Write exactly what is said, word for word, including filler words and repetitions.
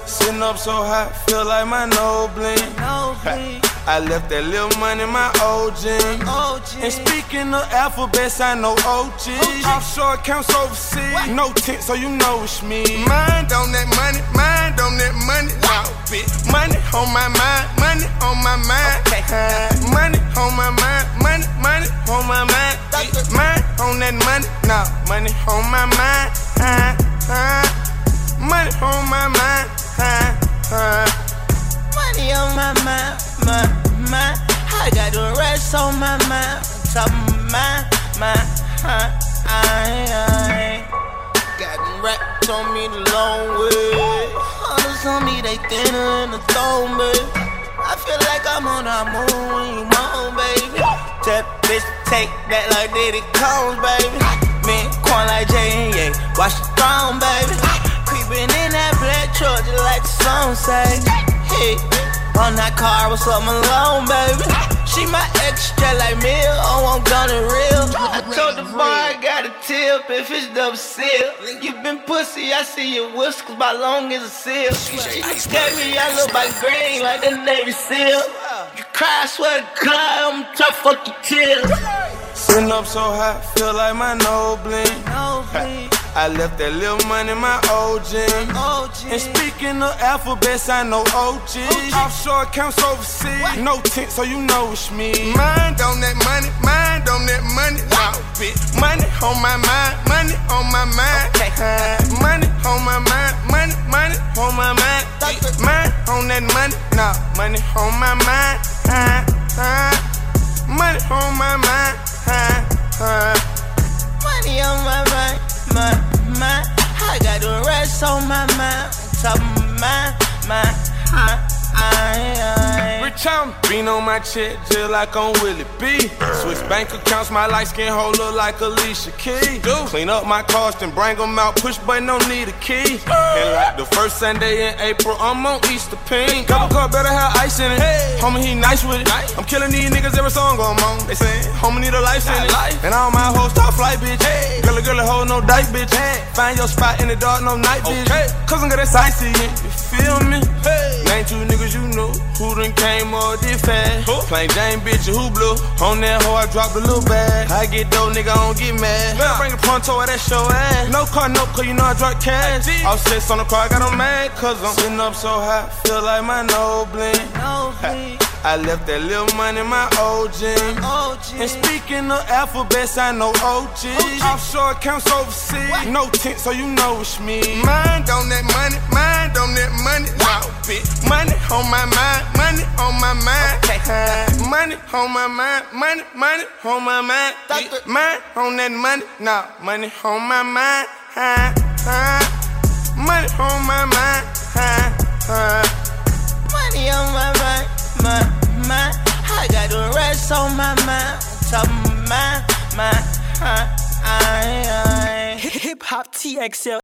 Sitting up so high, feel like my nose bleed. I left that little money in my old gym. And speaking of alphabets, I know O G. Offshore accounts overseas, no tint, so you know it's me. Mind on that money, mind on that money. Now, bitch, money on my mind, money on my mind. Money on my mind, money, money on my mind. Mind on that money, now money on my mind. Money on my mind. Money on my mind, my mind. I got the rest on my mind, top of my mind. I got them racks on me the long way. Hunters on me, they thinner than the thong, baby. I feel like I'm on the moon when you moan, baby. That bitch take that like Diddy Combs, baby. Me and Quan like J and Ye, watch the throne, baby. Creeping in that black truck just like the song say. Hey, on that car with something alone, baby. She my extra like meal, oh I'm gonna real. I told the bar I got a tip if it's double seal. You been pussy, I see your whiskers about long as a seal. She gave me, I look like green like the Navy SEAL. You cry, I swear to God, I'm tough, fuck your tears. Sitting up so high, feel like my nose bleed. I left that little money in my old gym. And speaking of alphabets, I know O G. Offshore accounts overseas, no tint, so you know it's me. Mind on that money, mind on that money. Now, bitch, money on my mind, money on my mind. Money on my mind, money, money on my mind. Mind on that money, now money on my mind. Money on my mind. Money on my mind, my mind. I got the rest on my mind, top of my mind. Rich out, bean on my check just like on Willie B. Switch bank accounts, my light skin hold look like Alicia Keys. Clean up my cars, then bring them out, push button, don't need a key. And like the first Sunday in April, I'm on Easter pink. Couple car better have ice in it, homie he nice with it. I'm killing these niggas every song I'm on. They say, homie need a life in it. And all my hoes top flight, bitch. Girl, girl, hold no dyke, bitch. Find your spot in the dark, no night, bitch. Cousin got that sightseeing, you feel me? Name two niggas you know who done came or did fast. Plain Jane bitch who blew. On that hoe I dropped a little bag. I get dope, nigga, I don't get mad. Better bring the pronto at that show ass. No car, no, cause you know I drop cash. Offsets on the car, I got them mad, cause I'm sitting up so high, feel like my nose bleed. I left that little money in my old gym. And speaking of alphabets, I know O G. Offshore accounts overseas, no tint, so you know it's me. Mind on that money, mind on that money. Now, bitch, money on my mind, money on my mind. Money on my mind, money, money on my mind. Mind on that money, now money on my mind. Money on my mind. Money on my mind, my mind. I got the rest on my mind, top of my mind. Hip Hop T X L.